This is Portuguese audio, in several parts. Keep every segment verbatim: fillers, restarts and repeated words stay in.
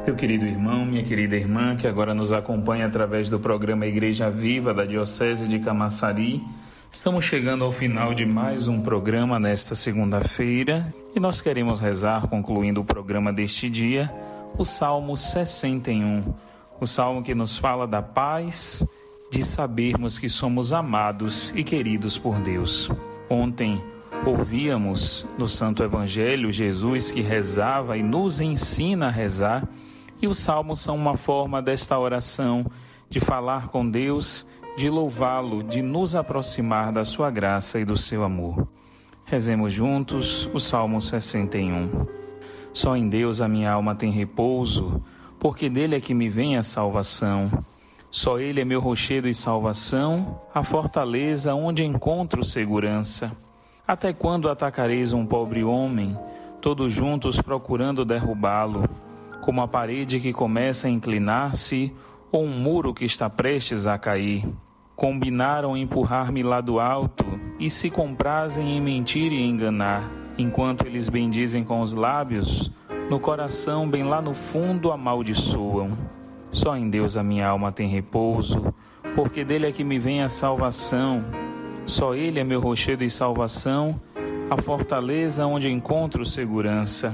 Meu querido irmão, minha querida irmã, que agora nos acompanha através do programa Igreja Viva da Diocese de Camaçari, estamos chegando ao final de mais um programa nesta segunda-feira e nós queremos rezar, concluindo o programa deste dia, o Salmo sessenta e um, o Salmo que nos fala da paz de sabermos que somos amados e queridos por Deus. Ontem ouvíamos no Santo Evangelho Jesus que rezava e nos ensina a rezar, e os salmos são uma forma desta oração, de falar com Deus, de louvá-lo, de nos aproximar da sua graça e do seu amor. Rezemos juntos o Salmo sessenta e um. Só em Deus a minha alma tem repouso, porque dele é que me vem a salvação. Só ele é meu rochedo e salvação, a fortaleza onde encontro segurança. Até quando atacareis um pobre homem, todos juntos procurando derrubá-lo, como a parede que começa a inclinar-se ou um muro que está prestes a cair? Combinaram empurrar-me lá do alto e se comprazem em mentir e enganar, enquanto eles bendizem com os lábios, no coração bem lá no fundo amaldiçoam. Só em Deus a minha alma tem repouso, porque dele é que me vem a salvação. Só ele é meu rochedo e salvação, a fortaleza onde encontro segurança.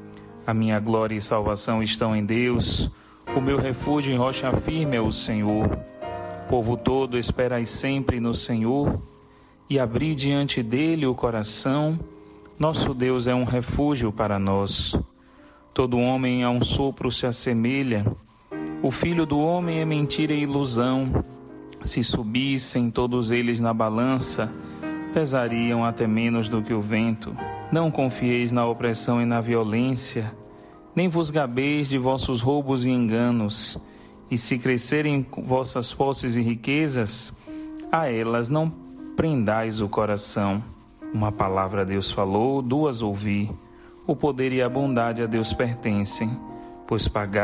A minha glória e salvação estão em Deus, o meu refúgio em rocha firme é o Senhor. Povo todo, esperai sempre no Senhor, e abri diante dele o coração. Nosso Deus é um refúgio para nós. Todo homem a um sopro se assemelha, o filho do homem é mentira e ilusão. Se subissem todos eles na balança, pesariam até menos do que o vento. Não confieis na opressão e na violência, nem vos gabeis de vossos roubos e enganos. E se crescerem vossas posses e riquezas, a elas não prendais o coração. Uma palavra Deus falou, duas ouvi. O poder e a bondade a Deus pertencem, pois pagar